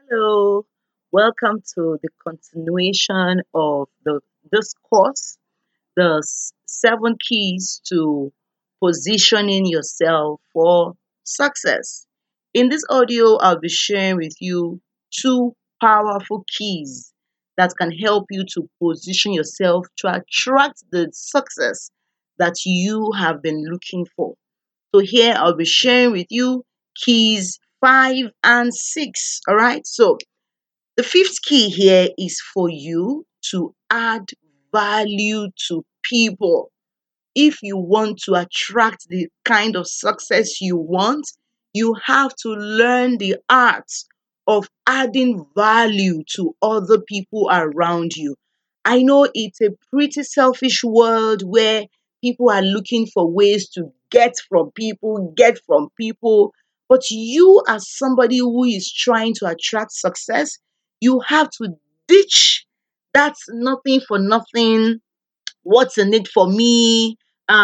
Hello, welcome to the continuation of this course, the seven keys to positioning yourself for success. In this audio, I'll be sharing with you two powerful keys that can help you to position yourself to attract the success that you have been looking for. So here I'll be sharing with you keys 5 and 6. All right. So the fifth key here is for you to add value to people. If you want to attract the kind of success you want, you have to learn the art of adding value to other people around you. I know it's a pretty selfish world where people are looking for ways to get from people. But you, as somebody who is trying to attract success, you have to ditch that nothing for nothing, what's in it for me,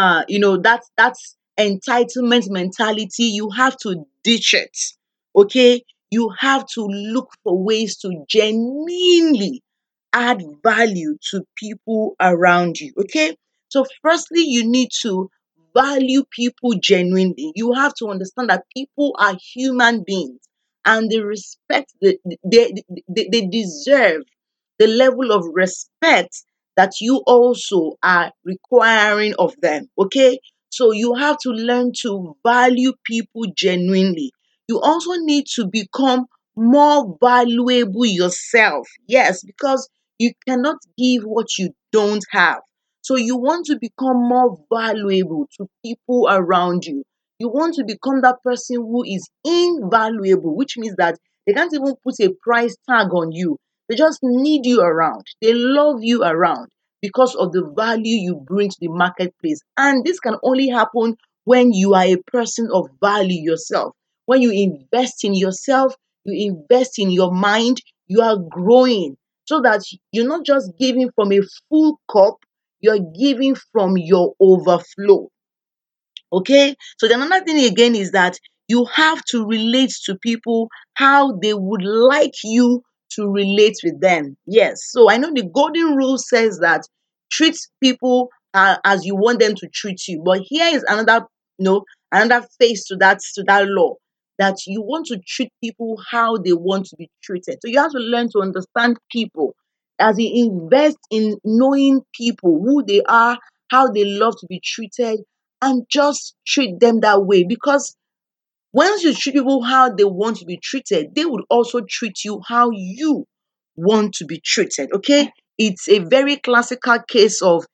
that's entitlement mentality. You have to ditch it. Okay, you have to look for ways to genuinely add value to people around you. Okay, so firstly, you need to value people genuinely. You have to understand that people are human beings and they respect they deserve the level of respect that you also are requiring of them. Okay, so you have to learn to value people genuinely. You also need to become more valuable yourself. Yes, because you cannot give what you don't have. So you want to become more valuable to people around you. You want to become that person who is invaluable, which means that they can't even put a price tag on you. They just need you around. They love you around because of the value you bring to the marketplace. And this can only happen when you are a person of value yourself. When you invest in yourself, you invest in your mind, you are growing so that you're not just giving from a full cup, you're giving from your overflow. Okay, so the another thing again is that you have to relate to people how they would like you to relate with them. Yes, so I know the golden rule says that treat people as you want them to treat you, but here is another, another face to that law, that you want to treat people how they want to be treated. So you have to learn to understand people as you invest in knowing people, who they are, how they love to be treated, and just treat them that way. Because once you treat people how they want to be treated, they would also treat you how you want to be treated. Okay, it's a very classical case of,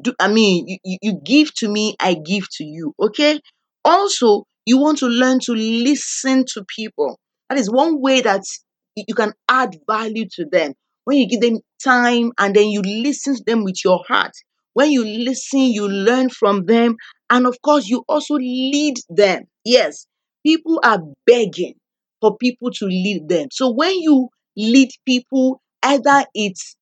you give to me, I give to you. Okay, also you want to learn to listen to people. That is one way that you can add value to them. When you give them time and then you listen to them with your heart, when you listen, you learn from them, and of course you also lead them. Yes, people are begging for people to lead them. So when you lead people, either it's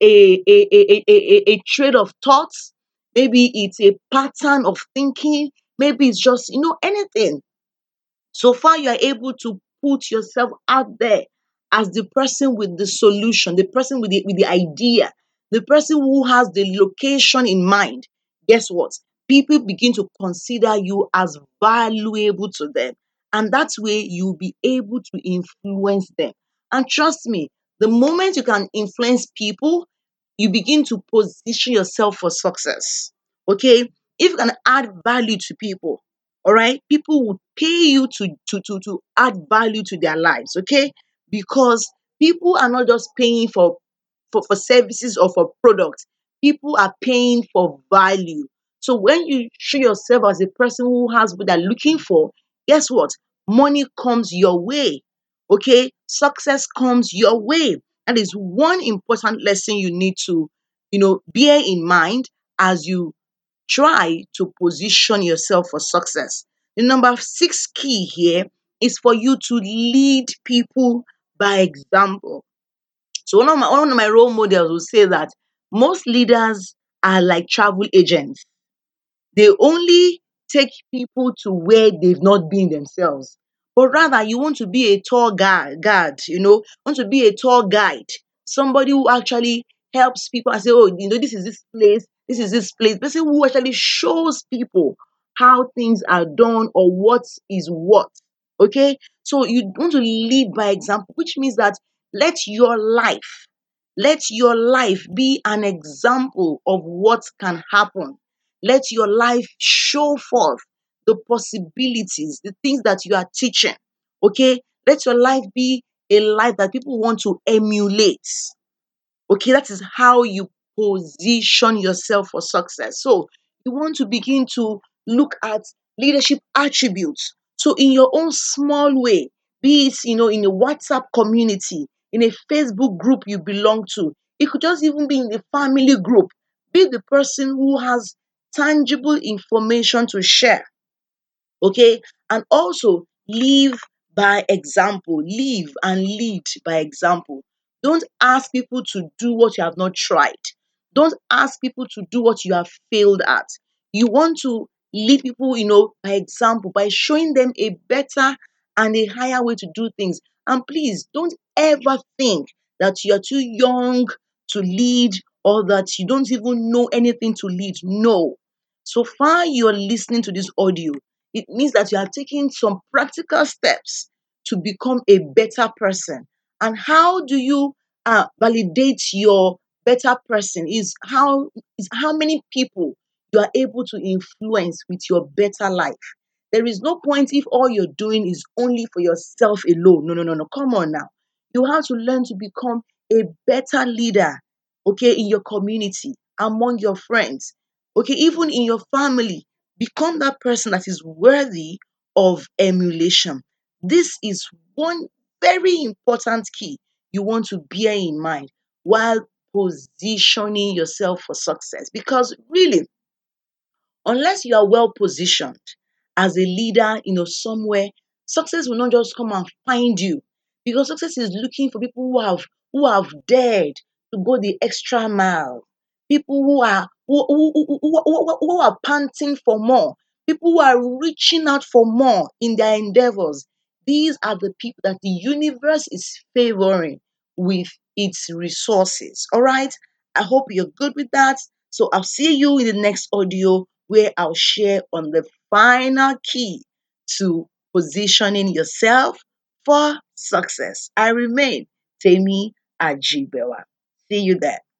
a trade of thoughts, maybe it's a pattern of thinking, maybe it's just, anything. So far, you are able to put yourself out there as the person with the solution, the person with the idea, the person who has the location in mind. Guess what? People begin to consider you as valuable to them. And that way, you'll be able to influence them. And trust me, the moment you can influence people, you begin to position yourself for success. Okay? If you can add value to people, all right, people will pay you to add value to their lives. Okay, because people are not just paying for services or for products. People are paying for value. So when you show yourself as a person who has what they're looking for, guess what? Money comes your way. Okay, success comes your way. That is one important lesson you need to, bear in mind as you try to position yourself for success. The number six key here is for you to lead people by example. So one of my role models will say that most leaders are like travel agents. They only take people to where they've not been themselves. but rather you want to be a tour guide, want to be a tour guide, somebody who actually helps people and say, oh, this is this place, this is this place. Person who actually shows people how things are done or what is what. Okay, so you want to lead by example, which means that let your life, let your life be an example of what can happen. Let your life show forth the possibilities, the things that you are teaching. Okay, let your life be a life that people want to emulate. Okay, that is how you position yourself for success. So you want to begin to look at leadership attributes. So in your own small way, be it in a WhatsApp community, in a Facebook group you belong to, it could just even be in a family group. Be the person who has tangible information to share. Okay, and also live by example, live and lead by example. Don't ask people to do what you have not tried. Don't ask people to do what you have failed at. You want to lead people, by example, by showing them a better and a higher way to do things. And please don't ever think that you're too young to lead, or that you don't even know anything to lead. No, so far you're listening to this audio, it means that you are taking some practical steps to become a better person. And how do you validate your better person is how many people you are able to influence with your better life. There is no point if all you're doing is only for yourself alone. No, no, no, no. Come on now. You have to learn to become a better leader, okay, in your community, among your friends, okay, even in your family. Become that person that is worthy of emulation. This is one very important key you want to bear in mind while positioning yourself for success. Because really, unless you are well positioned as a leader, somewhere, success will not just come and find you. Because success is looking for people who have dared to go the extra mile. People who are panting for more. People who are reaching out for more in their endeavors. These are the people that the universe is favoring with its resources. All right. I hope you're good with that. So I'll see you in the next audio, where I'll share on the final key to positioning yourself for success. I remain Temi Ajibewa. See you there.